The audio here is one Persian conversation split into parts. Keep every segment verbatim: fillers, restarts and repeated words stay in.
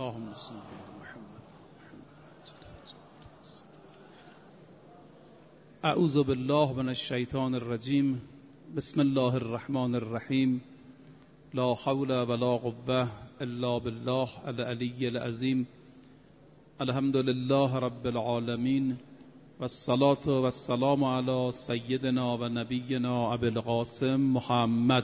اللهم صل على محمد. اعوذ بالله من الشیطان الرجیم. بسم الله الرحمن الرحیم. لا حول ولا قوة الا بالله العلی العظیم. الحمد لله رب العالمین والصلاة والسلام على سیدنا و نبینا ابی القاسم محمد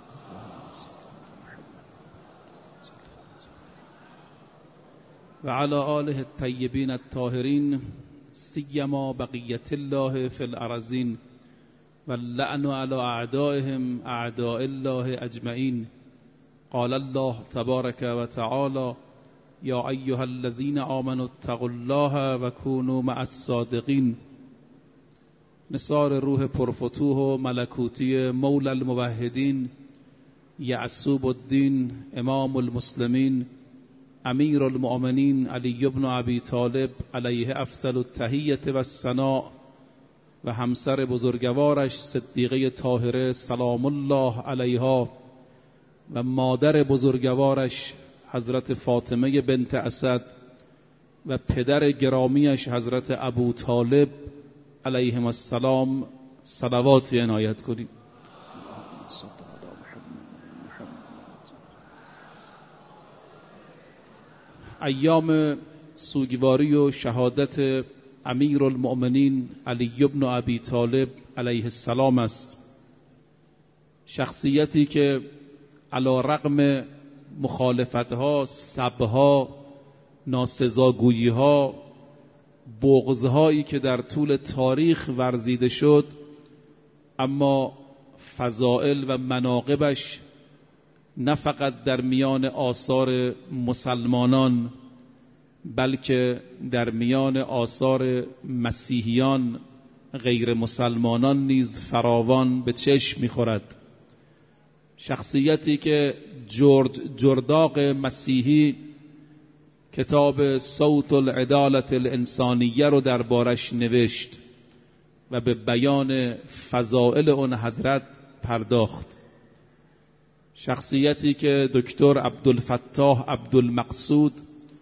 و علی آله الطیبین الطاهرین سیما بقیت الله فی الارضین واللعن علی اعدائهم اعداء الله اجمعین. قال الله تبارک و تعالی یا ایها الذین آمنوا اتقوا الله و کونوا مع الصادقین. نثار روح پرفتوح و ملکوتی مولا الموحدین یعصوب الدین امام المسلمین امیر المؤمنین علی بن ابی طالب علیه افضل التحیة و الثناء و همسر بزرگوارش صدیقه طاهره سلام الله علیها و مادر بزرگوارش حضرت فاطمه بنت اسد و پدر گرامیش حضرت ابو طالب علیهم السلام صلواتی عنایت کنید. ایام سوگواری و شهادت امیر المؤمنین علی بن ابی طالب علیه السلام است. شخصیتی که علی رغم مخالفتها، سبها، ناسزاگوییها، بغضهایی که در طول تاریخ ورزیده شد، اما فضائل و مناقبش نه فقط در میان آثار مسلمانان بلکه در میان آثار مسیحیان غیر مسلمانان نیز فراوان به چشم می‌خورد. شخصیتی که جورج جرداق مسیحی کتاب صوت العدالة الانسانیه رو دربارش نوشت و به بیان فضائل اون حضرت پرداخت. شخصیتی که دکتر عبدالفتاح عبدالمقصود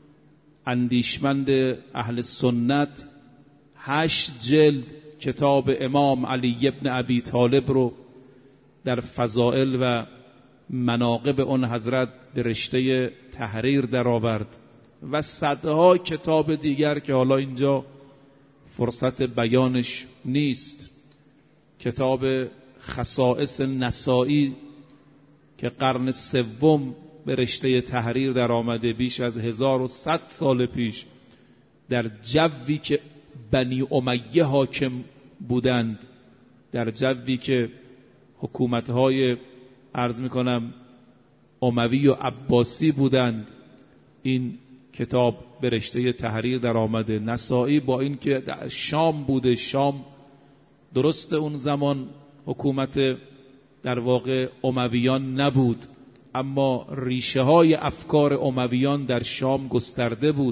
اندیشمند اهل سنت هشت جلد کتاب امام علی بن ابی طالب رو در فضائل و مناقب اون حضرت به رشته تحریر درآورد و صدها کتاب دیگر که حالا اینجا فرصت بیانش نیست. کتاب خصائص نسائی که قرن سوم به رشته تحریر در آمده، بیش از هزار و صد سال پیش، در جوی که بنی امیه حاکم بودند، در جوی که حکومتهای عرض میکنم اموی و عباسی بودند، این کتاب به رشته تحریر در آمده. نسائی با این که در شام بوده، شام درست اون زمان حکومت در واقع امویان نبود، اما ریشه های افکار امویان در شام گسترده بود.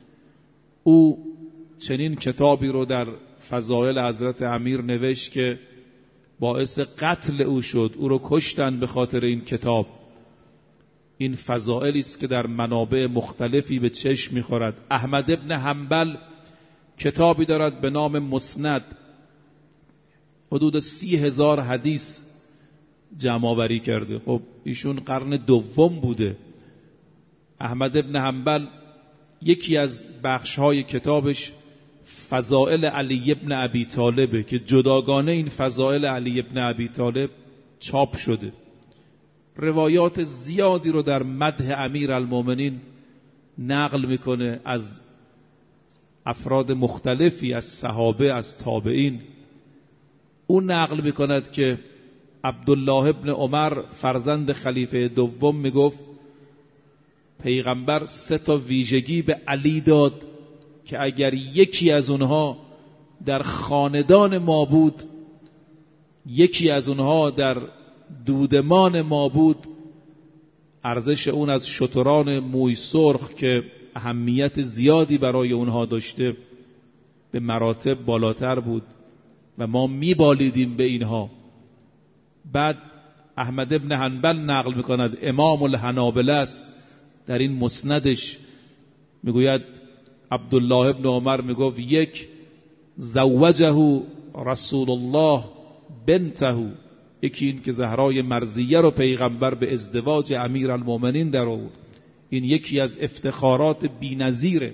او چنین کتابی رو در فضائل حضرت امیر نوشت که باعث قتل او شد، او رو کشتن به خاطر این کتاب. این فضائلی است که در منابع مختلفی به چشم می‌خورد. احمد ابن حنبل کتابی دارد به نام مسند، حدود سی هزار حدیث جمع آوری کرده. خب ایشون قرن دوم بوده. احمد ابن حنبل یکی از بخش‌های کتابش فضائل علی ابن ابی طالبه که جداگانه این فضائل علی ابن ابی طالب چاپ شده. روایات زیادی رو در مدح امیر المؤمنین نقل میکنه از افراد مختلفی، از صحابه، از تابعین. او نقل میکند که عبدالله ابن عمر فرزند خلیفه دوم میگفت پیغمبر سه تا ویژگی به علی داد که اگر یکی از اونها در خاندان ما بود، یکی از اونها در دودمان ما بود، ارزش اون از شتران موی سرخ که اهمیت زیادی برای اونها داشته به مراتب بالاتر بود و ما میبالیدیم به اینها. بعد احمد ابن حنبل نقل میکند، امام الحنابله است، در این مسندش میگوید عبدالله ابن عمر میگفت یک زوجه رسول الله بنته، یکی این که زهرای مرضیه رو پیغمبر به ازدواج امیرالمومنین در آورد، این یکی از افتخارات بی‌نظیره.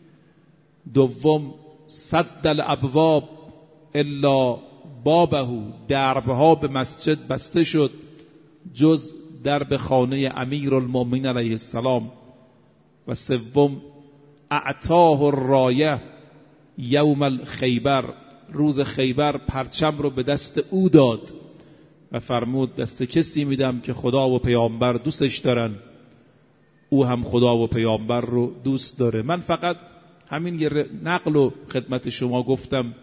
دوم سد الابواب الا بابه، دربها به مسجد بسته شد جز درب خانه امیرالمومنین علیه السلام. و سوم اعطاه الرایه یوم الخیبر، روز خیبر پرچم رو به دست او داد و فرمود دست کسی میدم که خدا و پیامبر دوستش دارن، او هم خدا و پیامبر رو دوست داره. من فقط همین یه نقل و خدمت شما گفتم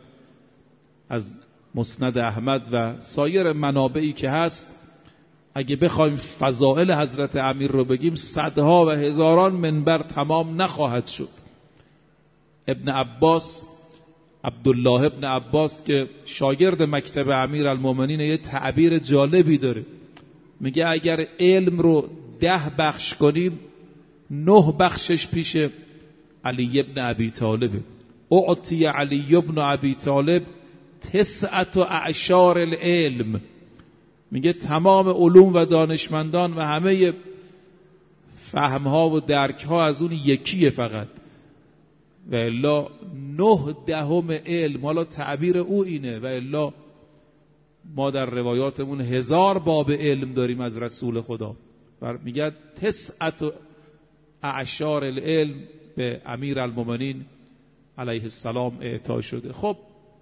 از مسند احمد و سایر منابعی که هست. اگه بخوایم فضائل حضرت امیر رو بگیم صدها و هزاران منبر تمام نخواهد شد. ابن عباس، عبدالله ابن عباس که شاگرد مکتب امیرالمومنین، یه تعبیر جالبی داره. میگه اگر علم رو ده بخش کنیم نه بخشش پیش علی ابن ابی طالب. اعطی علی ابن ابی طالب تسعت و اعشار العلم، میگه تمام علوم و دانشمندان و همه فهمها و درکها از اون یکیه فقط، و الا نه دهم علم. حالا تعبیر او اینه، و الا ما در روایاتمون هزار باب علم داریم از رسول خدا. و میگه تسعت و اعشار العلم به امیرالمومنین علیه السلام اعطا شده. خب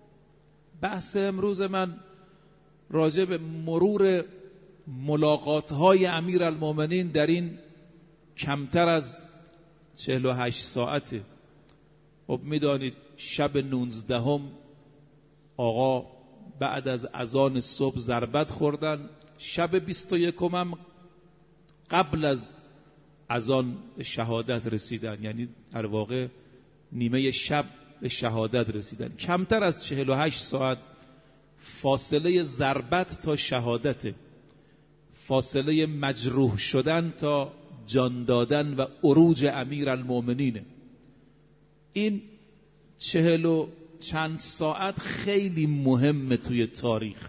بحث امروز من راجع به مرور ملاقات‌های امیرالمومنین در این کمتر از چهل و هشت ساعته. خب میدانید شب نوزدهم آقا بعد از اذان صبح ضربت خوردن، شب بیست و یکم هم قبل از اذان شهادت رسیدن، یعنی در واقع نیمه شب به شهادت رسیدن. کمتر از چهل و هشت ساعت فاصله ضربت تا شهادته، فاصله مجروح شدن تا جان دادن و عروج امیرالمومنینه. این چهل و چند ساعت خیلی مهمه توی تاریخ.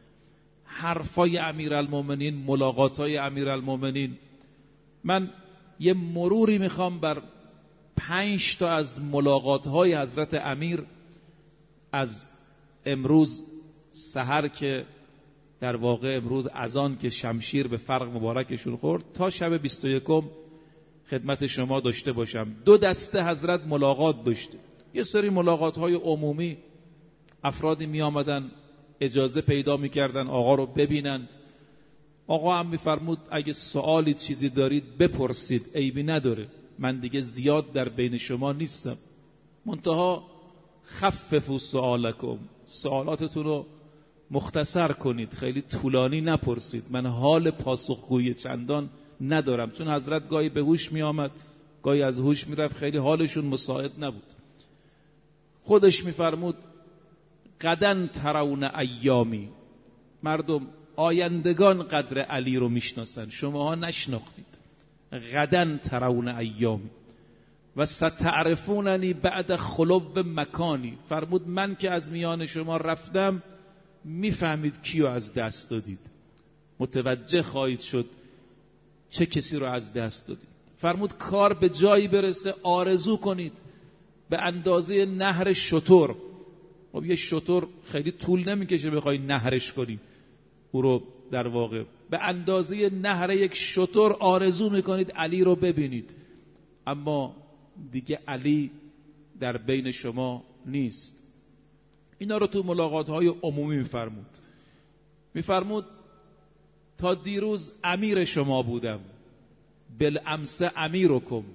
حرفای امیرالمومنین، ملاقاتای امیرالمومنین. من یه مروری میخوام بر پنج تا از ملاقاتهای حضرت امیر از امروز سحر که در واقع امروز اذان که شمشیر به فرق مبارکشون خورد تا شب بیست و یکم خدمت شما داشته باشم. دو دسته حضرت ملاقات داشته. یه سری ملاقات های عمومی، افرادی می آمدن اجازه پیدا می کردن آقا رو ببینند. آقا هم می فرمود اگه سوالی چیزی دارید بپرسید، عیبی نداره، من دیگه زیاد در بین شما نیستم، منتها خففوا سؤالکم، سوالاتتون رو مختصر کنید، خیلی طولانی نپرسید، من حال پاسخگویی چندان ندارم. چون حضرت گاهی به هوش می آمد گاهی از هوش می رفت، خیلی حالشون مساعد نبود. خودش می فرمود غداً ترون ایامی، مردم آیندگان قدر علی رو میشناسن، شماها نشناختید. غداً ترون ایامی و ستعرفوننی بعد خلو مکانی، فرمود من که از میان شما رفتم میفهمید کیو از دست دادید، متوجه خواهید شد چه کسی رو از دست دادید. فرمود کار به جایی برسه آرزو کنید به اندازه نهر شتر. خب یه شتر خیلی طول نمیکشه بخوای نهرش کنی، او رو در واقع به اندازه نهر یک شتر آرزو میکنید علی رو ببینید، اما دیگه علی در بین شما نیست. اینا رو تو ملاقات های عمومی میفرمود. میفرمود تا دیروز امیر شما بودم، بالامس امیرکم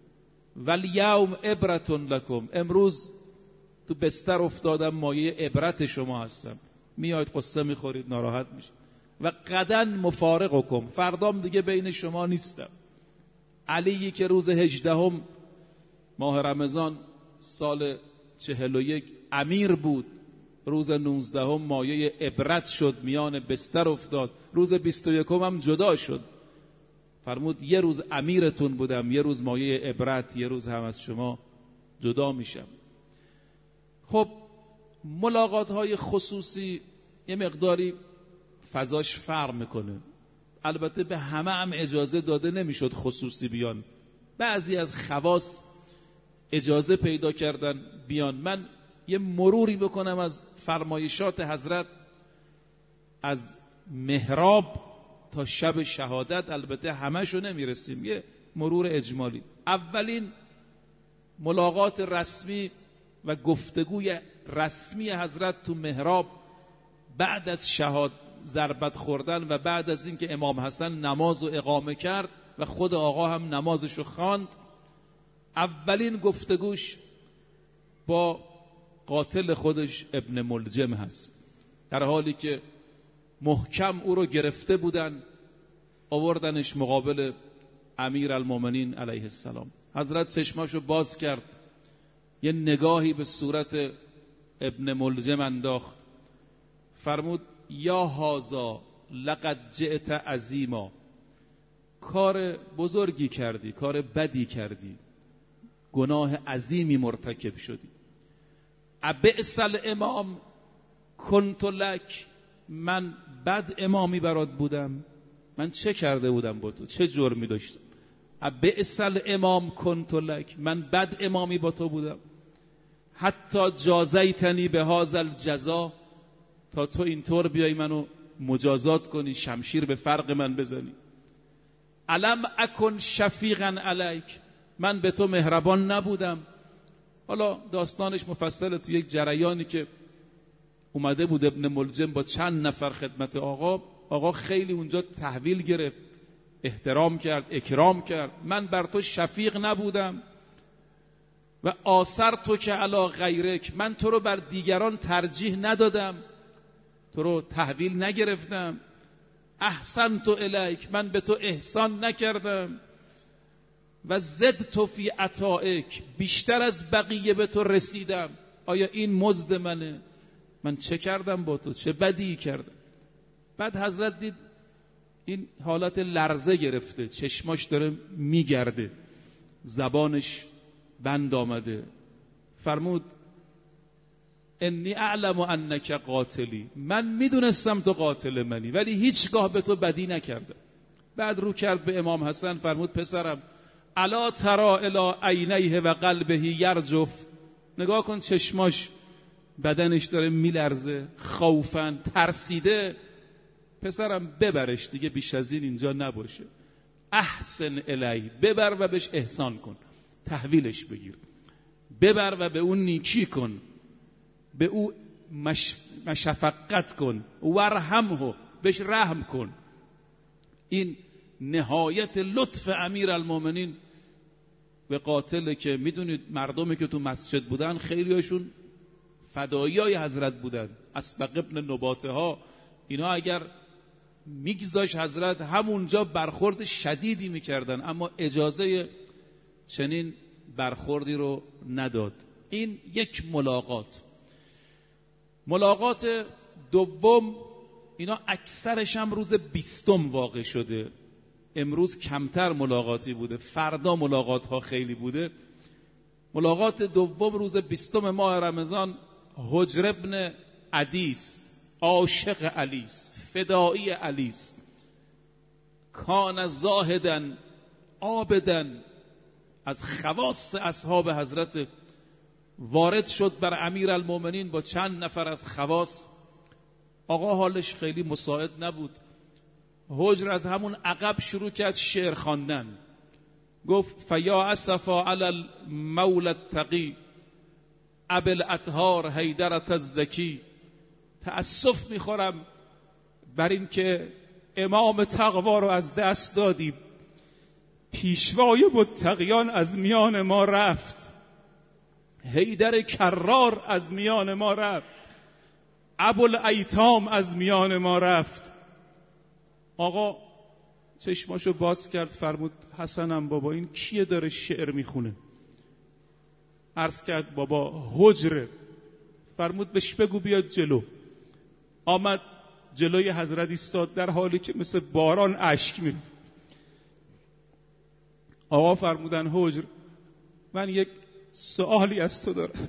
والیوم عبرة لکم، امروز تو بستر افتادم مایه عبرت شما هستم، میاید قصه میخورید ناراحت میشید. و غداً مفارقکم، فردام دیگه بین شما نیستم. علی که روز هجدهم ماه رمضان سال چهل و یک امیر بود، روز نوزدهم مایه عبرت شد، میان بستر افتاد، روز بیست و یکم هم جدا شد. فرمود یه روز امیرتون بودم، یه روز مایه عبرت، یه روز هم از شما جدا میشم. خب ملاقات های خصوصی یه مقداری فضاش فرق میکنه. البته به همه هم اجازه داده نمیشد خصوصی بیان، بعضی از خواص اجازه پیدا کردن بیان. من یه مروری بکنم از فرمایشات حضرت از محراب تا شب شهادت، البته همه‌شو نمیرسیم، یه مرور اجمالی. اولین ملاقات رسمی و گفتگوی رسمی حضرت تو محراب بعد از شهاد ضربت خوردن و بعد از اینکه امام حسن نماز رو اقامه کرد و خود آقا هم نمازشو خواند، اولین گفتگوش با قاتل خودش ابن ملجم هست، در حالی که محکم او رو گرفته بودن، آوردنش مقابل امیر المومنین علیه السلام. حضرت چشماشو باز کرد، یه نگاهی به صورت ابن ملجم انداخت، فرمود یا هازا لقد جئت عظیما، کار بزرگی کردی، کار بدی کردی، گناه عظیمی مرتکب شدی. ابئس الامام کنت لک، من بد امامی برات بودم؟ من چه کرده بودم با تو؟ چه جرمی داشتم؟ ابئس الامام کنت لک، من بد امامی با تو بودم؟ حتی جازیتنی به هذا الجزا، تا تو اینطور بیای منو مجازات کنی، شمشیر به فرق من بزنی. الم اکن شفیقا علیک، من به تو مهربان نبودم؟ حالا داستانش مفصله تو یک جریانی که اومده بود ابن ملجم با چند نفر خدمت آقا، آقا خیلی اونجا تحویل گرفت، احترام کرد، اکرام کرد. من بر تو شفیق نبودم؟ و آثر تو که علی غیرک، من تو رو بر دیگران ترجیح ندادم، تو رو تحویل نگرفتم؟ احسن تو الیک، من به تو احسان نکردم؟ و زد تو فی عطائک، بیشتر از بقیه به تو رسیدم، آیا این مزد منه؟ من چه کردم با تو؟ چه بدی کردم؟ بعد حضرت دید این حالت لرزه گرفته، چشماش داره میگرده، زبانش بند آمده، فرمود انی اعلم انک قاتلی، من میدونستم تو قاتل منی ولی هیچگاه به تو بدی نکردم. بعد رو کرد به امام حسن، فرمود پسرم الا ترا الی عینیه و قلبه یرجف، نگاه کن چشماش، بدنش داره میلرزه، خوفن، ترسیده. پسرم ببرش دیگه، بیش از این اینجا نباشه. احسن الی، ببر و بهش احسان کن، تحویلش بگیر، ببر و به اون نیکی کن، به او مش... مشفقت کن، ورحمه، بهش رحم کن. این نهایت لطف امیر المومنین به قاتل که میدونید مردمی که تو مسجد بودن خیلی هاشون فدایی های حضرت بودن، اسبق ابن نباته ها، اینا اگر میگذاش حضرت همونجا برخورد شدیدی میکردن، اما اجازه چنین برخوردی رو نداد. این یک ملاقات. ملاقات دوم، اینا اکثرش هم روز بیستم واقع شده، امروز کمتر ملاقاتی بوده، فردا ملاقات ها خیلی بوده. ملاقات دوم روز بیستم ماه رمضان، حجر ابن عدیس، عاشق علیس، فدایی علیس، کان زاهدن عابدن، از خواص اصحاب حضرت، وارد شد بر امیر المومنین با چند نفر از خواص. آقا حالش خیلی مساعد نبود. حجر از همون عقب شروع کرد شعر خواندن، گفت فیا اسفا علی المولى التقی ابی الاطهار حیدرة الزکی، تأسف میخورم بر این که امام تقوا رو از دست دادیم، پیشوای متقیان از میان ما رفت، حیدر کرار از میان ما رفت، ابوالایتام از میان ما رفت. آقا چشماشو باز کرد، فرمود حسنم بابا این کیه داره شعر میخونه؟ عرض کرد بابا حجره. فرمود بهش بگو بیاد جلو. آمد جلوی حضرت ایستاد، در حالی که مثل باران اشک می‌ریخت. آقا فرمودن حجر من یک سوالی از تو دارم.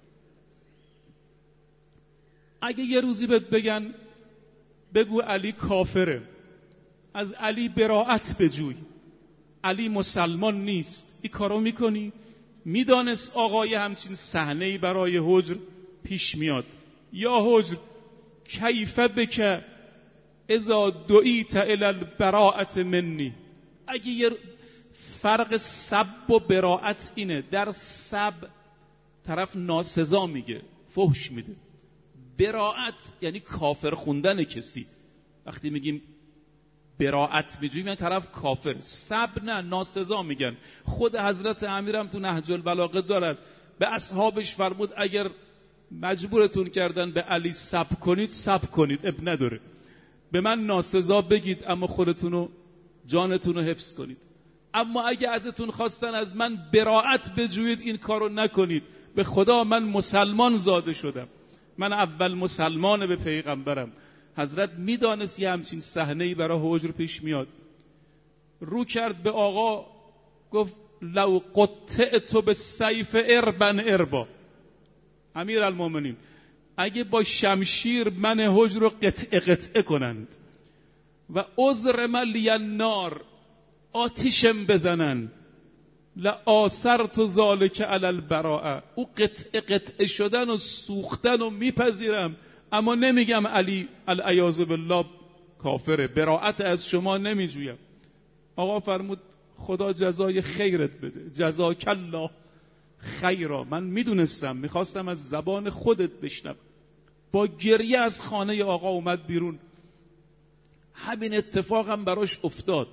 اگه یه روزی بهت بگن بگو علی کافره، از علی براءت بجوی، علی مسلمان نیست، این کارو میکنی؟ میدانست آقای همچین صحنه‌ای برای حجر پیش میاد. یا حجر کیف بک اذا دعیت الی البراءت منی. اگه یه فرق سب و براءت اینه، در سب طرف ناسزا میگه، فحش میده. براءت یعنی کافر خوندن کسی. وقتی میگیم براءت میجویم یعنی طرف کافر. سب نه، ناسزا میگن. خود حضرت امیرم تو نهج البلاغه دارد، به اصحابش فرمود اگر مجبورتون کردن به علی سب کنید سب کنید، اب نداره، به من ناسزا بگید اما خودتونو جانتونو حفظ کنید. اما اگه ازتون خواستن از من براءت بجوید این کارو نکنید. به خدا من مسلمان زاده شدم، من اول مسلمان به پیغمبرم. حضرت میدانست یه همچین صحنه‌ای برای حجر پیش میاد. رو کرد به آقا گفت لو قطعت بالسیف اربا اربا. امیر المومنین اگه با شمشیر من حجر رو قطعه قطعه کنند و عذر من لی النار، آتیشم بزنن، لآثرت ذلک علی البراءه، او قطعه قطعه شدن و سوختن و میپذیرم، اما نمیگم علی العیاذ بالله کافره، براءت از شما نمیجویم. آقا فرمود خدا جزای خیرت بده، جزاک الله خیرا. من میدونستم، میخواستم از زبان خودت بشنوم. با گریه از خانه آقا اومد بیرون. همین اتفاقم براش افتاد.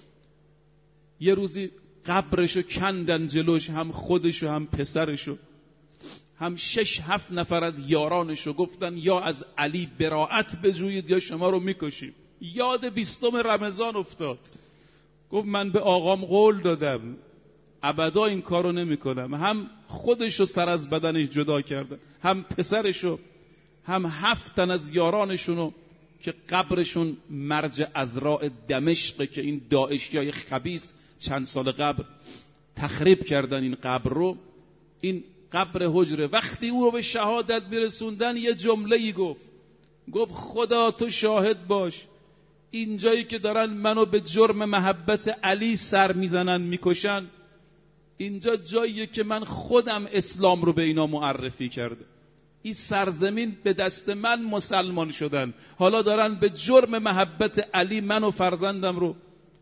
یه روزی قبرشو کندن جلوش، هم خودشو هم پسرشو، هم شش هفت نفر از یارانشو. گفتن یا از علی براءت بجویید یا شما رو میکشیم. یاد بیستم رمضان افتاد. گفت من به آقام قول دادم ابدا این کارو نمیکنم. هم خودشو سر از بدنش جدا کرده، هم پسرشو، هم هفت تن از یارانشونو که قبرشون مرج ازراع دمشق که این داعشیای خبیث چند سال قبل تخریب کردن این قبر رو. این قبر حجره. وقتی او رو به شهادت برسوندن یه جمله‌ای گفت. گفت خدا تو شاهد باش، این جایی که دارن منو به جرم محبت علی سر میزنن میکشن، اینجا جاییه که من خودم اسلام رو به اینا معرفی کرده. این سرزمین به دست من مسلمان شدن، حالا دارن به جرم محبت علی من و فرزندم رو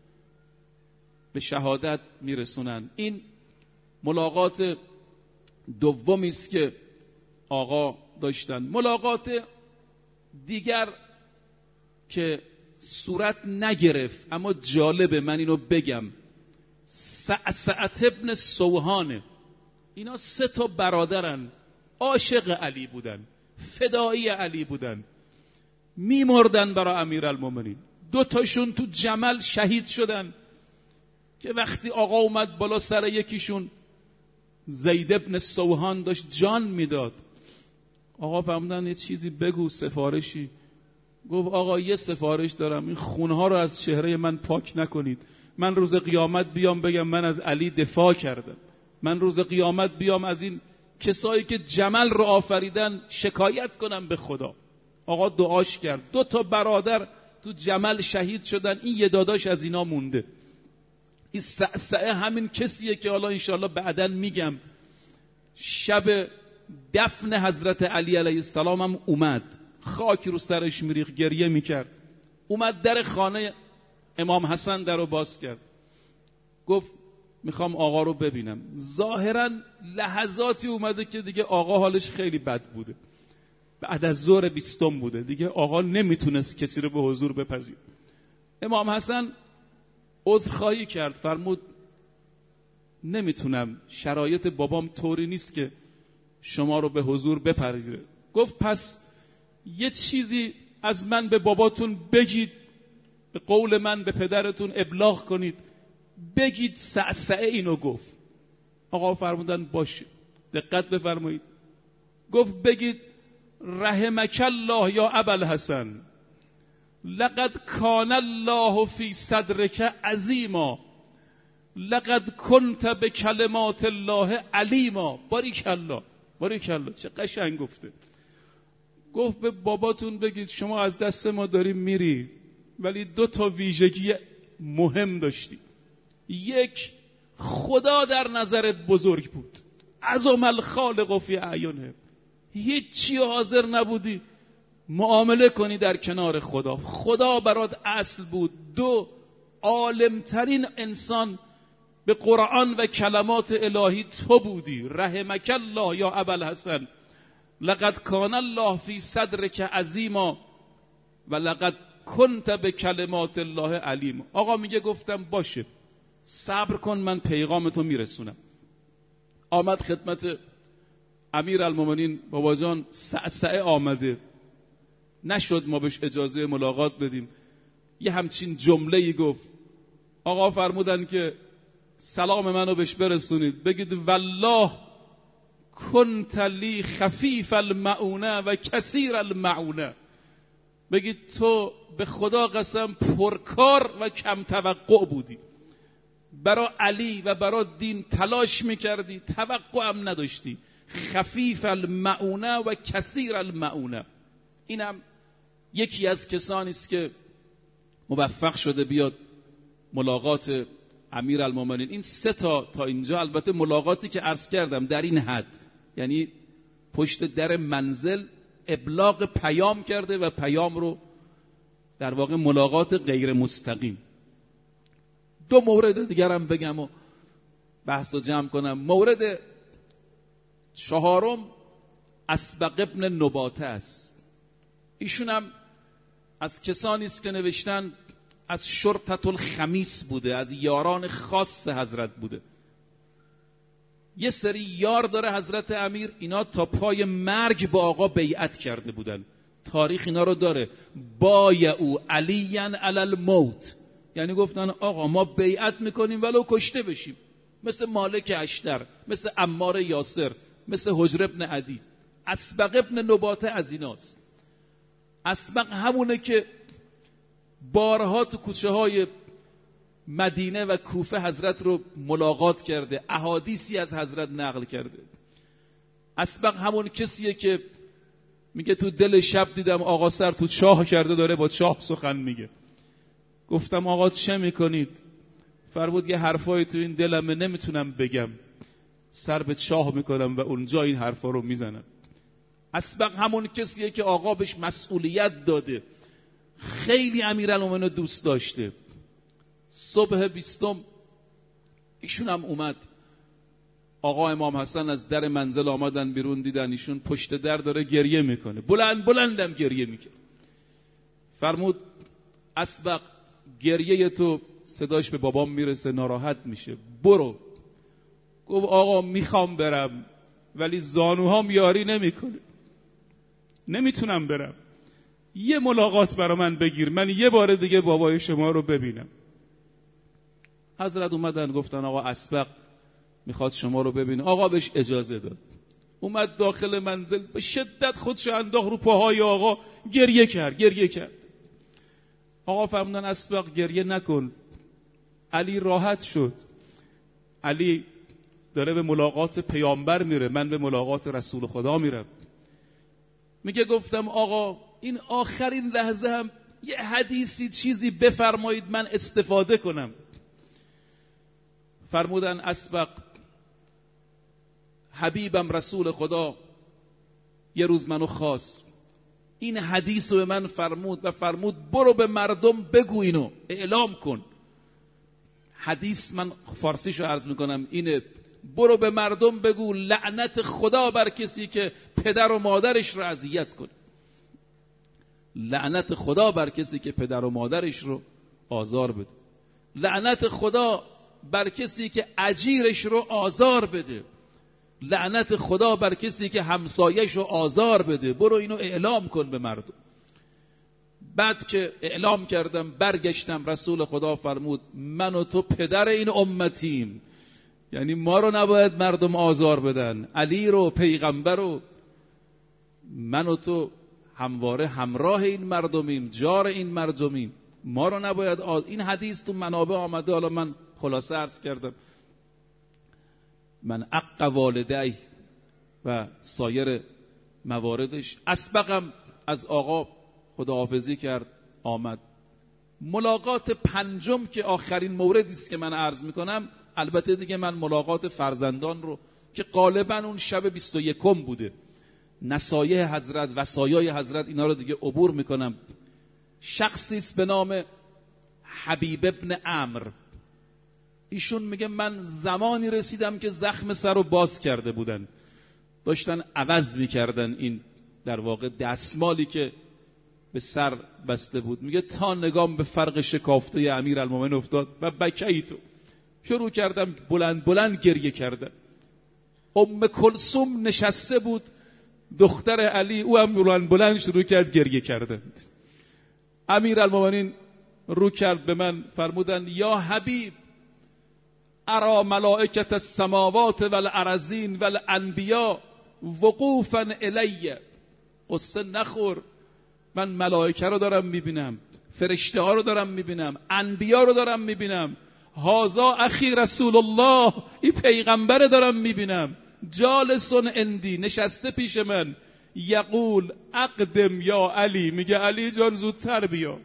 به شهادت میرسونن. این ملاقات دومی است که آقا داشتن. ملاقات دیگر که صورت نگرفت اما جالبه من اینو بگم، سعسعت ابن سوهانه. اینا سه تا برادرن، عاشق علی بودن، فدایی علی بودن، میمردن برای امیرالمومنین. دو تاشون تو جمل شهید شدن که وقتی آقا اومد بالا سر یکیشون، زید ابن سوهان داشت جان میداد. آقا فرمودن یه چیزی بگو، سفارشی. گفت آقا یه سفارش دارم، این خونها رو از چهره من پاک نکنید. من روز قیامت بیام بگم من از علی دفاع کردم، من روز قیامت بیام از این کسایی که جمل رو آفریدن شکایت کنم به خدا. آقا دعاش کرد. دو تا برادر تو جمل شهید شدن، این یه داداش از اینا مونده. این سعسعه همین کسیه که حالا انشاءالله بعداً میگم. شب دفن حضرت علی علیه السلام هم اومد، خاک رو سرش میریخت، گریه میکرد. اومد در خانه امام حسن در رو باز کرد، گفت میخوام آقا رو ببینم. ظاهرا لحظاتی اومده که دیگه آقا حالش خیلی بد بوده، بعد از ظهر بیستم بوده، دیگه آقا نمیتونست کسی رو به حضور بپذیر. امام حسن عذرخواهی کرد، فرمود نمیتونم، شرایط بابام طوری نیست که شما رو به حضور بپذیره. گفت پس یه چیزی از من به باباتون بگید، به قول من به پدرتون ابلاغ کنید، بگید سعسعه اینو گفت. آقا فرمودن باشه، دقت بفرمایید. گفت بگید رحمک الله یا ابوالحسن، لقد کان الله فی صدرک عظیما، لقد کنت به کلمات الله علیما. باریکالله باریکالله، چه قشنگ گفته. گفت به باباتون بگید شما از دست ما داریم میری، ولی دو تا ویژگی مهم داشتی. یک، خدا در نظرت بزرگ بود، عظم الخالق فی اعینه، هیچی حاضر نبودی معامله کنی در کنار خدا. خدا برات اصل بود. دو، عالمترین انسان به قرآن و کلمات الهی تو بودی. رحمک الله یا ابوالحسن، لقد کان الله فی صدرک عظیما و لقد کنت به کلمات الله علیم. آقا میگه گفتم باشه، صبر کن، من پیغامتو میرسونم. آمد خدمت امیرالمومنین، بابا جان سعسعه آمده، نشد ما بهش اجازه ملاقات بدیم. یه همچین جمله‌ای گفت. آقا فرمودن که سلام منو بهش برسونید، بگید والله کنت لی خفیف المعونه و کثیر المعونه. بگید تو به خدا قسم پرکار و کم توقع بودی، برای علی و برای دین تلاش میکردی، توقع هم نداشتی. خفیف المعونه و کثیر المعونه. اینم یکی از کسانی است که موفق شده بیاد ملاقات امیرالمومنین. این سه تا تا اینجا، البته ملاقاتی که عرض کردم در این حد، یعنی پشت در منزل ابلاغ پیام کرده و پیام رو در واقع ملاقات غیر مستقیم. دو مورد دیگر هم بگم و بحث رو جمع کنم. مورد چهارم اسبق ابن نباته است. ایشون هم از کسانی است که نوشتن از شرطة الخمیس بوده، از یاران خاص حضرت بوده. یه سری یار داره حضرت امیر، اینا تا پای مرگ با آقا بیعت کرده بودن. تاریخ اینا رو داره. بایعوا علیا علی الموت، یعنی گفتن آقا ما بیعت میکنیم ولو کشته بشیم، مثل مالک اشتر، مثل عمار یاسر، مثل حجر ابن عدی. اسبق ابن نباته از ایناست. اسبق همونه که بارها تو کوچه های مدینه و کوفه حضرت رو ملاقات کرده، احادیثی از حضرت نقل کرده. اسبق همون کسیه که میگه تو دل شب دیدم آقا سر تو چاه کرده، داره با چاه سخن میگه. گفتم آقا چه میکنید؟ فرمود یه حرفایی تو این دلمه نمیتونم بگم، سر به چاه میکنم و اونجا این حرفا رو میزنم. اسبق همون کسیه که آقا بهش مسئولیت داده، خیلی امیرالمومنین دوست داشته. صبح بیستم ایشون هم اومد، آقا امام حسن از در منزل آمدن بیرون، دیدن ایشون پشت در داره گریه میکنه، بلند بلندم گریه میکنه. فرمود اسبق گریه تو صداش به بابام میرسه، ناراحت میشه، برو. گفت آقا میخوام برم ولی زانوهام یاری نمیکنه، نمیتونم برم، یه ملاقات برا من بگیر، من یه بار دیگه بابای شما رو ببینم. حضرت اومدن گفتن آقا اسبق میخواد شما رو ببینه. آقا بهش اجازه داد. اومد داخل منزل، به شدت خودشو انداخت رو پاهای آقا، گریه کرد گریه کرد. آقا فرمودن اسبق گریه نکن، علی راحت شد، علی داره به ملاقات پیامبر میره، من به ملاقات رسول خدا میرم. میگه گفتم آقا این آخرین لحظه هم یه حدیثی چیزی بفرمایید من استفاده کنم. فرمودن اسبق حبیبم رسول خدا یه روز منو خواست، این حدیث رو به من فرمود و فرمود برو به مردم بگو، اینو اعلام کن. حدیث من فارسیشو عرض میکنم اینه، برو به مردم بگو لعنت خدا بر کسی که پدر و مادرش رو اذیت کنه، لعنت خدا بر کسی که پدر و مادرش رو آزار بده، لعنت خدا بر کسی که اجیرش رو آزار بده، لعنت خدا بر کسی که همسایش رو آزار بده، برو اینو اعلام کن به مردم. بعد که اعلام کردم برگشتم، رسول خدا فرمود من و تو پدر این امتیم، یعنی ما رو نباید مردم آزار بدن، علی رو پیغمبر رو، من و تو همواره همراه این مردمیم، جار این مردمیم، ما رو نباید آز... این حدیث تو منابع آمده، حالا من خلاصه عرض کردم من عق والدی و سایر مواردش. اسبقم از آقا خداحافظی کرد آمد. ملاقات پنجم که آخرین موردی است که من عرض میکنم، البته دیگه من ملاقات فرزندان رو که غالبا اون شب بیست و یکم بوده، نصایح حضرت، وصایای حضرت، اینا رو دیگه عبور میکنم. شخصی است به نام حبیب ابن عمرو. ایشون میگه من زمانی رسیدم که زخم سر رو باز کرده بودن، داشتن عوض میکردن این در واقع دستمالی که به سر بسته بود. میگه تا نگام به فرق شکافته امیرالمومنین افتاد و بکیتو، شروع کردم بلند بلند گریه کردم. ام کلثوم نشسته بود، دختر علی، او هم بلند بلند شروع کرد گریه کردن. امیرالمومنین رو کرد به من، فرمودن یا حبیب ارا ملائکت السماوات والارضین والانبیاء وقوفا الی. قصه نخور، من ملائکه رو دارم میبینم، فرشته ها رو دارم میبینم، انبیا رو دارم میبینم، هازا اخی رسول الله، این پیغمبر دارم میبینم، جالسون اندی، نشسته پیش من، یقول اقدم یا علی، میگه علی جان زودتر بیا،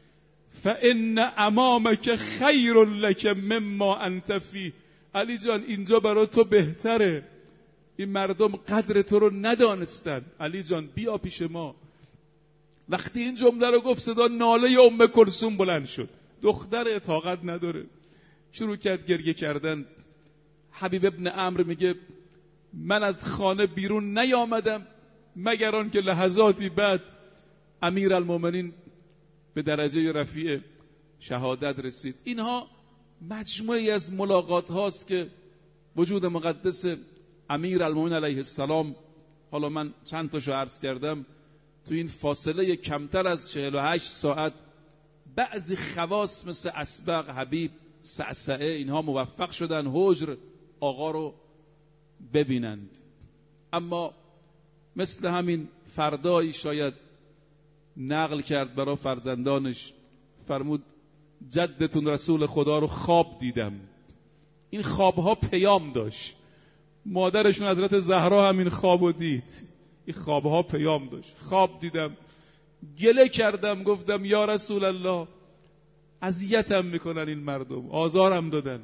فان امامک خیر لک مما انت فی، علی جان اینجا برای تو بهتره، این مردم قدر تو رو ندانستن، علی جان بیا پیش ما. وقتی این جمله رو گفت صدا ناله ام کلثوم بلند شد، دختر طاقت نداره، شروع کرد گریه کردن. حبیب ابن عمرو میگه من از خانه بیرون نیامدم مگر آن که لحظاتی بعد امیرالمومنین به درجه رفیع شهادت رسید. اینها مجموعی از ملاقات هاست که وجود مقدس امیرالمومنین علیه السلام، حالا من چند تاشو عرض کردم، تو این فاصله کمتر از چهل و هشت ساعت بعضی خواص مثل اسبق، حبیب، سعسعه، اینها موفق شدن حجر آقا رو ببینند. اما مثل همین فردایی شاید نقل کرد برای فرزندانش، فرمود جدتون رسول خدا رو خواب دیدم. این خوابها پیام داشت، مادرشون حضرت زهرا همین خوابو دید، این خوابها پیام داشت. خواب دیدم، گله کردم، گفتم یا رسول الله اذیتم میکنن این مردم، آزارم دادن.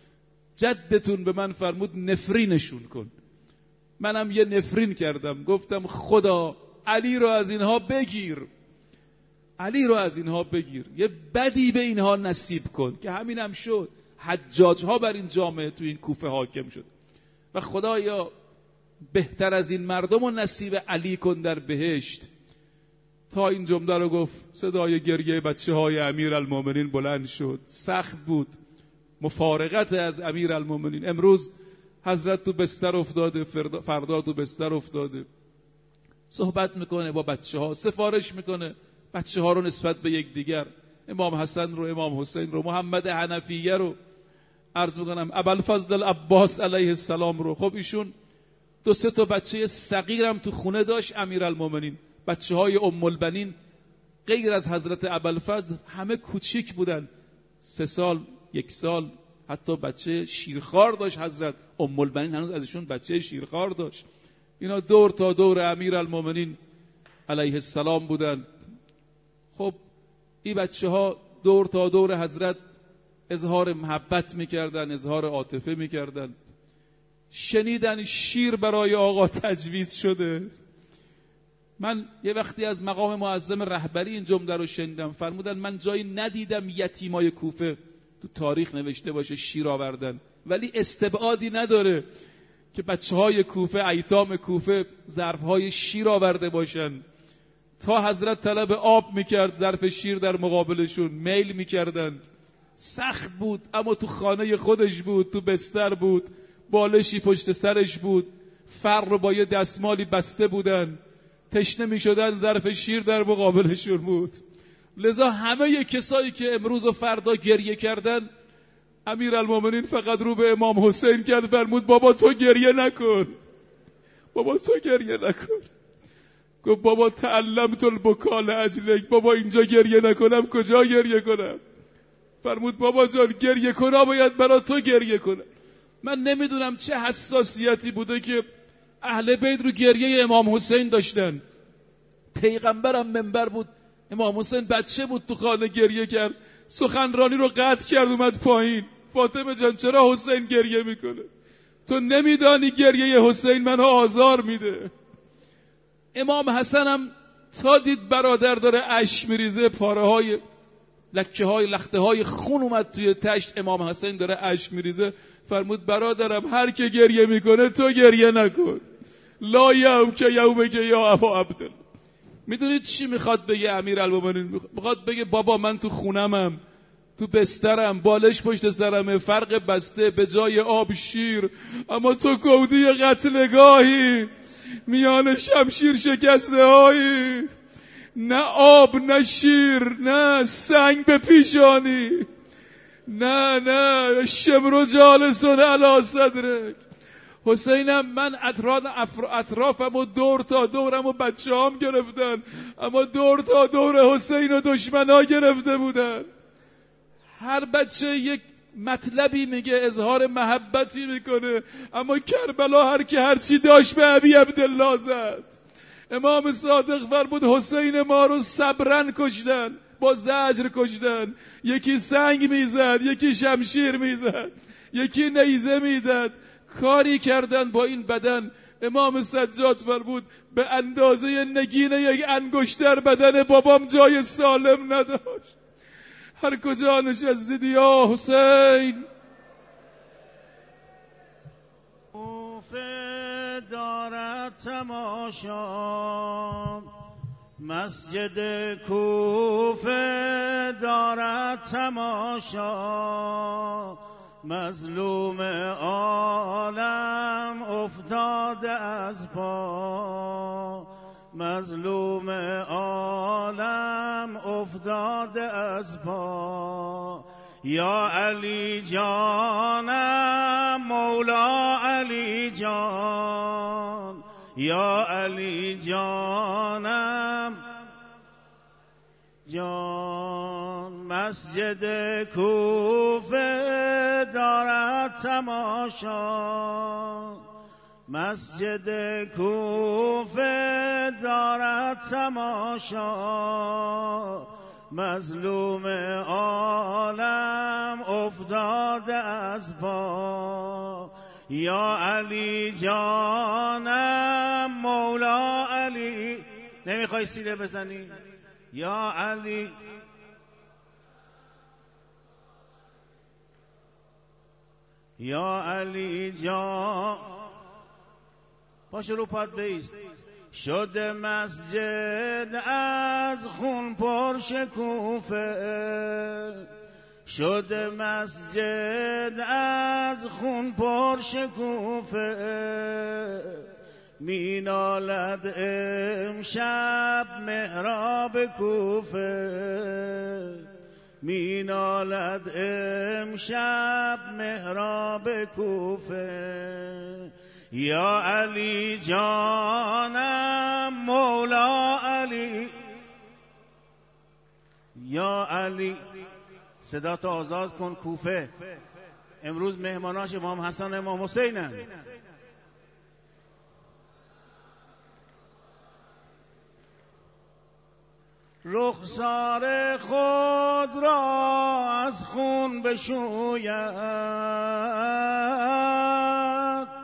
جدتون به من فرمود نفرینشون کن. منم یه نفرین کردم، گفتم خدا علی رو از اینها بگیر، علی رو از اینها بگیر، یه بدی به اینها نصیب کن، که همین هم شد. حجاج ها بر این جامعه تو این کوفه حاکم شد و خدایا بهتر از این مردم رو نصیب علی کن در بهشت. تا این جمله رو گفت صدای گریه بچه های امیرالمومنین بلند شد. سخت بود مفارقت از امیرالمومنین. امروز حضرت تو بستر افتاده، فردا تو بستر افتاده، صحبت میکنه با بچه ها، سفارش میکنه بچه ها رو نسبت به یک دیگر، امام حسن رو، امام حسین رو، محمد حنفیه رو، عرض میکنم ابوالفضل العباس علیه السلام رو. خب ایشون دو سه تا بچه صغیرم تو خونه داشت امیرالمومنین، بچه های ام البنین غیر از حضرت ابوالفضل همه کوچیک بودن، سه سال، یک سال، حتی بچه شیرخوار داشت حضرت ام البنین، هنوز ازشون بچه شیرخوار داشت. اینا دور تا دور امیرالمومنین علیه السلام بودن. خب این بچه ها دور تا دور حضرت اظهار محبت میکردن، اظهار عاطفه میکردن. شنیدن شیر برای آقا تجویز شده. من یه وقتی از مقام معظم رهبری این جمله رو شنیدم، فرمودن من جایی ندیدم یتیمای کوفه تو تاریخ نوشته باشه شیر آوردن، ولی استبعادی نداره که بچه های کوفه، ایتام کوفه ظرفهای شیر آورده باشن. تا حضرت طلب آب میکرد، ظرف شیر در مقابلشون میل میکردند. سخت بود، اما تو خانه خودش بود، تو بستر بود، بالشی پشت سرش بود، فر رو با یه دستمالی بسته بودن، تشنه میشدن، ظرف شیر در مقابلشون بود. لذا همه کسایی که امروز و فردا گریه کردن، امیرالمومنین فقط رو به امام حسین کرد، فرمود بابا تو گریه نکن، بابا تو گریه نکن. گفت بابا تعلمت البکا لاجلک، بابا اینجا گریه نکنم کجا گریه کنم؟ فرمود بابا جان گریه کنا باید برای تو گریه کنه. من نمیدونم چه حساسیتی بوده که اهل بیت رو گریه امام حسین داشتن. پیغمبرم منبر بود، امام حسین بچه بود تو خانه گریه کرد، سخنرانی رو قطع کرد اومد پایین. فاطمه جان چرا حسین گریه میکنه؟ تو نمیدانی گریه حسین منو آزار میده. امام حسنم تا دید برادر داره اشک میریزه، پاره های لکه های لخته های خون اومد توی تشت، امام حسین داره اشک میریزه، فرمود برادرم هر که گریه میکنه تو گریه نکن. لا یوم که یوم که یا ابا عبدالله. میدونید چی میخواد بگه امیرالمومنین؟ میخواد بگه بابا من تو خونمم، تو بسترم، بالش پشت سرمه، فرق بسته، به جای آب شیر، اما تو کودی قتلگاهی، میان شمشیر شکسته هایی، نه آب نه شیر نه سنگ به پیشانی، نه نه شمر جالسون علی صدرک. حسینم من اطرافم و دور تا دورم و بچه هم گرفتن، اما دور تا دور حسین و دشمن ها گرفته بودن. هر بچه یک مطلبی میگه، اظهار محبتی میکنه، اما کربلا هر کی هرچی داشت به ابی عبدالله زد. امام صادق فرمود حسین ما رو صبرن کشتن، با زجر کشتن. یکی سنگ میزد، یکی شمشیر میزد، یکی نیزه میزد. کاری کردن با این بدن. امام سجاد فرمود به اندازه نگین یک انگشتر بدن بابام جای سالم نداشت. هر کجا نشستید یا حسین. کوفه دارد تماشا، مسجد کوفه دارد تماشا، مظلوم عالم افتاده از پا، مظلوم عالم افتاده از پا. یا علی جانم مولا علی جان، یا علی جانم جان. مسجد کوفه دارد تماشا، مسجد کوفه دارد تماشا، مظلوم عالم افتاده از پا. یا علی جانم مولا علی. نمیخوای سینه بزنی؟ یا علی یا علی جان. پاشو رو پات بیست. شد مسجد از خون پر شکوفه، شد مسجد از خون پر شکوفه، می نالد امشب محراب کوفه، می نالد امشب محراب کوفه. یا علی جانم مولا علی، یا علی. صدا تو آزاد کن. کوفه امروز مهماناش امام حسن امام حسینن. رخسار خود را از خون بشوید،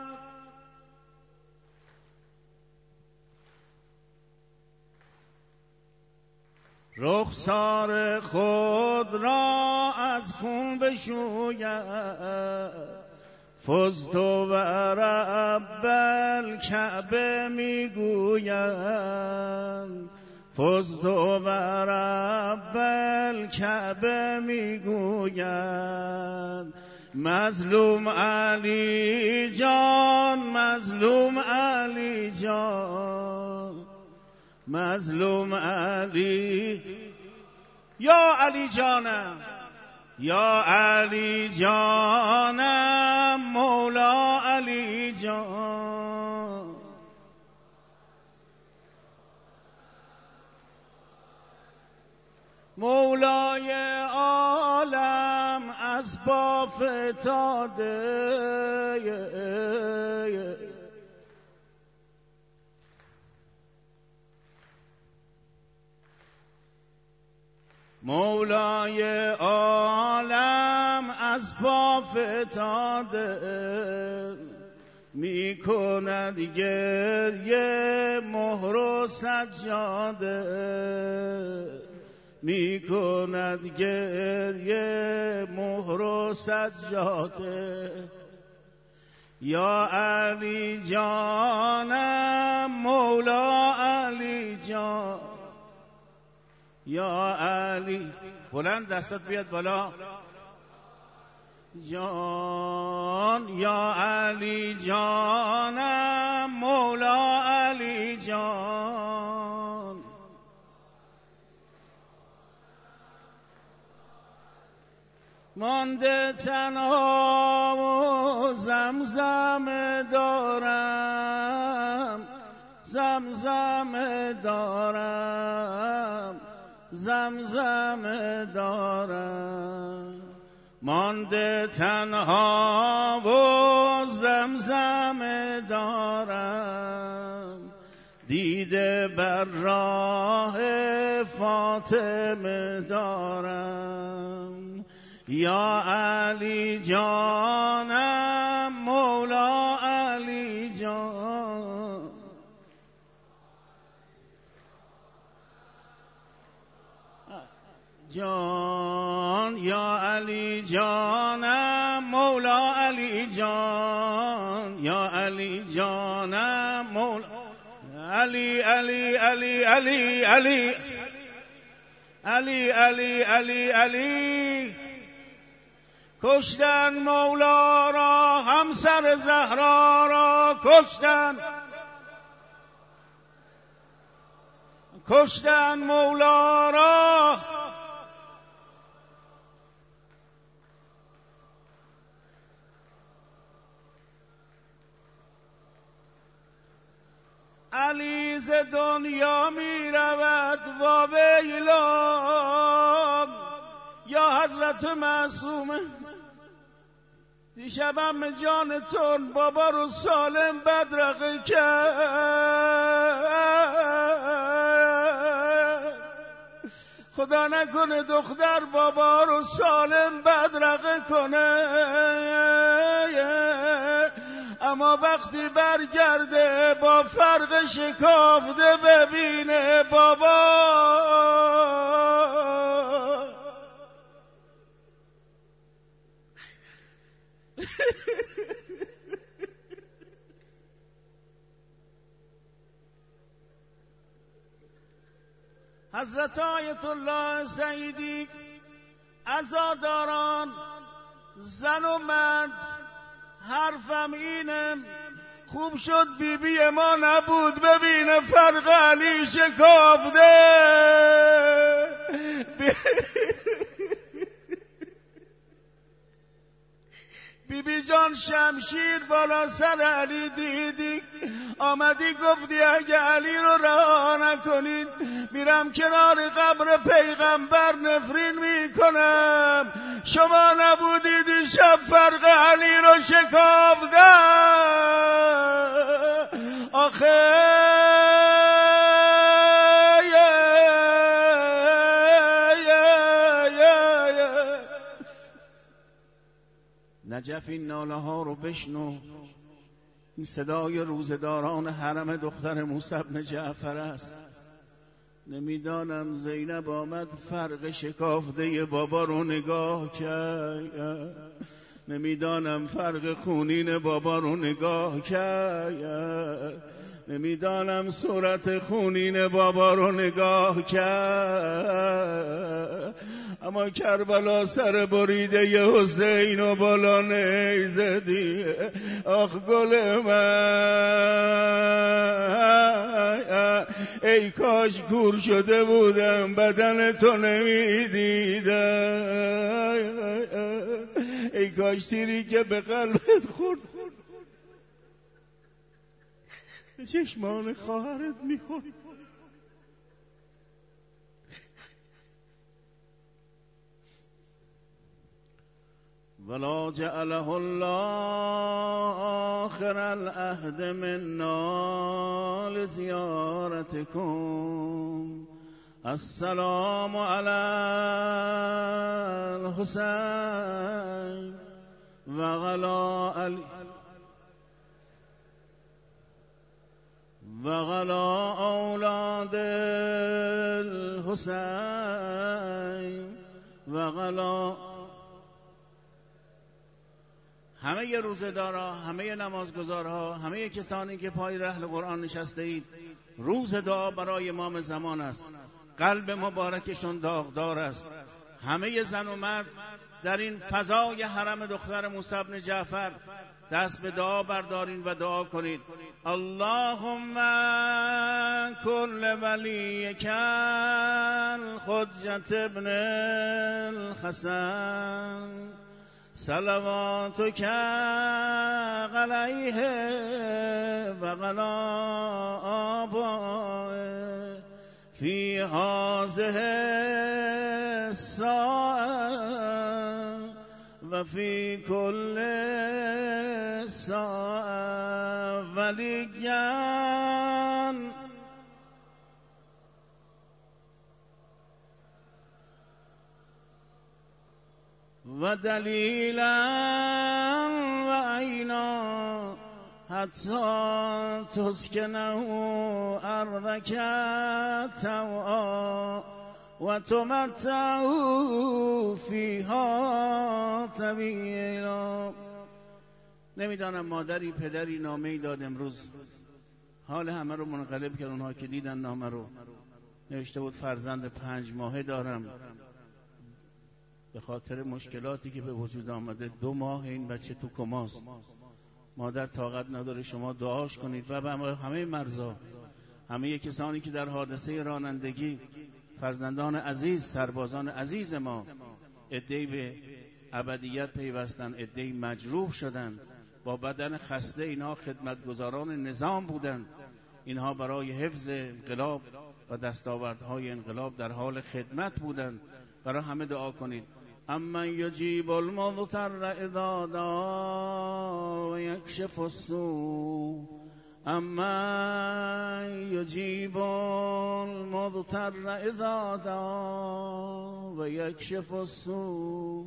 رخسار خود را از خون بشوید. فزت و رب الکعبه میگویند، فزت و رب الکعبه میگویند. مظلوم علی جان، مظلوم علی جان، مظلوم علی. یا علی جانم، یا علی جانم مولا علی جان. مولای عالم از با فتاده مولای عالم از پا فتاده می کند گریه مهر و سجاده می کند گریه مهر و سجاده یا علی جانم مولا علی جان یا علی بلند دستات بیاد بالا جان یا علی جانم مولا علی جان مانده تنها و زمزم دارم زمزم دارم زمزم دارم مانده تنها و زمزم دارم دیده بر راه فاطمه دارم یا علی جانم مولا علی جان جان یا علی جانم مولا علی جان یا علی جانم مولا علی علی علی علی علی علی علی علی علی کشتن مولا را همسر زهرا را کشتن کشتن مولا را علی ز دنیا می رود و ویلا یا حضرت معصومه دیشبم جانتون بابا رو سالم بدرقه کرد خدا نکنه دختر بابا رو سالم بدرقه کنه اما وقتی برگرده با فرق شکافته ببینه بابا حضرت آیت الله سعیدی عزاداران زن و مرد حرفم اینه خوب شد بی بی ما نبود ببینه فرق علی شکافته بی بی جان شمشیر بالا سر علی دیدی آمدی گفتی اگه علی رو رها نکنین میرم کنار قبر پیغمبر نفرین میکنم شما نبودید شب فرق علی رو شکافته آخه نجف این ناله ها رو بشنو این صدای روزداران حرم دختر موسی بن جعفر است نمیدانم زینب آمد فرق شکافته بابا رو نگاه کرد نمیدانم فرق خونین بابا رو نگاه کرد نمیدانم صورت خونین بابا رو نگاه کرد اما کربلا سر بریده ی حسین و بالا نیزدی آخ گل من ای کاش کور شده بودم بدن تو نمیدیدم ای کاش تیری که به قلبت خورد به چشمان خواهرت میخورد ولا جعله الله آخر العهد منا لزيارتكم. السلام على الحسين وعلى علی وعلى اولاد الحسین وعلى همه روزه‌دارا، همه نمازگزارها، همه کسانی که پای رحل قرآن نشسته اید، روز دعا برای امام زمان است. قلب مبارکشون داغدار است. همه زن و مرد در این فضای حرم دختر موسی بن جعفر دست به دعا بردارین و دعا کنید. اللهم کل ولیک الحجة ابن الحسن صلواتک علیه و علی آبائه فی هذه الساعة و فی کل ساعة ولیاً و دلیلا و عینا حتی تسکنه ارضک طوعا و تمتعه فیها طویلا. نمیدانم مادری پدری نامه‌ای داد امروز، حال همه رو منقلب کرد. اونها که دیدن نامه رو نوشته بود فرزند پنج ماهه دارم، به خاطر مشکلاتی که به وجود آمده دو ماه این بچه تو کماست، مادر طاقت نداره، شما دعاش کنید. و به همه مرزا، همه کسانی که در حادثه رانندگی فرزندان عزیز، سربازان عزیز ما، عده‌ای به ابدیت پیوستن، عده‌ای مجروح شدند، با بدن خسته. اینها خدمتگزاران نظام بودند، اینها برای حفظ انقلاب و دستاوردهای انقلاب در حال خدمت بودند. برای همه دعا کنید. امن یجیب المضطر اذا دعا و یکشف السوء، امن یجیب المضطر اذا دعا و یکشف السوء،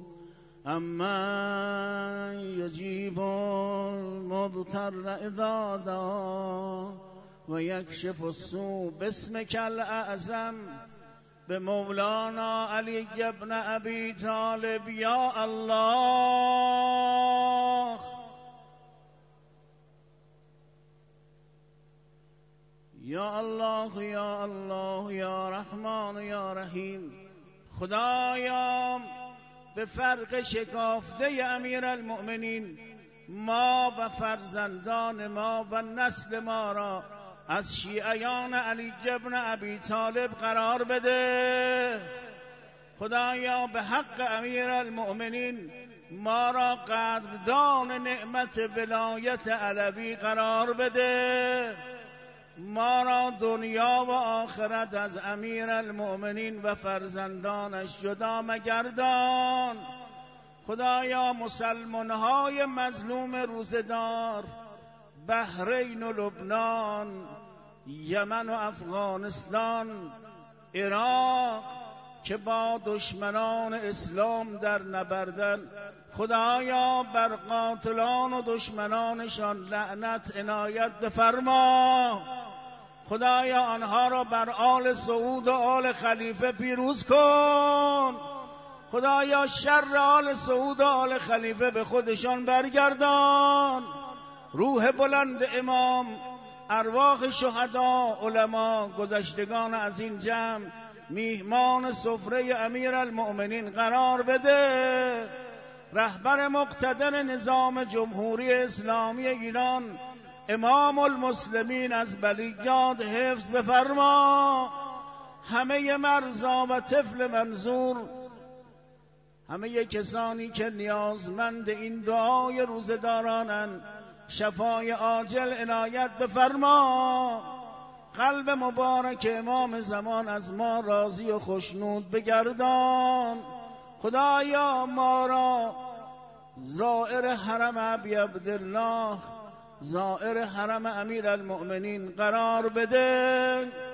امن یجیب المضطر اذا دعا و یکشف السوء. باسمک الاعظم به مولانا علی ابن ابی طالب. یا الله، یا الله، یا الله، یا رحمان، یا رحیم. خدایا به فرق شکافته امیر المؤمنین ما و فرزندان ما و نسل ما را از شیعیان علی ابن ابی طالب قرار بده. خدایا به حق امیر المؤمنین ما را قدردان نعمت ولایت علوی قرار بده. ما را دنیا و آخرت از امیر المؤمنین و فرزندانش جدا مگردان. خدایا مسلمانهای مظلوم روزدار، بحرین و لبنان، یمن و افغانستان، عراق که با دشمنان اسلام در نبردن، خدایا بر قاتلان و دشمنانشان لعنت عنایت بفرما. خدایا آنها را بر آل سعود و آل خلیفه پیروز کن. خدایا شر آل سعود و آل خلیفه به خودشان برگردان. روح بلند امام، ارواح شهدا، علما، گذشتگان از این جمع میهمان سفره امیر المؤمنین قرار بده. رهبر مقتدر نظام جمهوری اسلامی ایران امام المسلمین از بلیات حفظ بفرما. همه مرزا و طفل منظور، همه کسانی که نیازمند این دعای روزدارانند، شفای عاجل عنایت بفرما. قلب مبارک امام زمان از ما راضی و خوشنود بگردان. خدایا ما را زائر حرم ابی عبدالله، زائر حرم امیر المؤمنین قرار بده.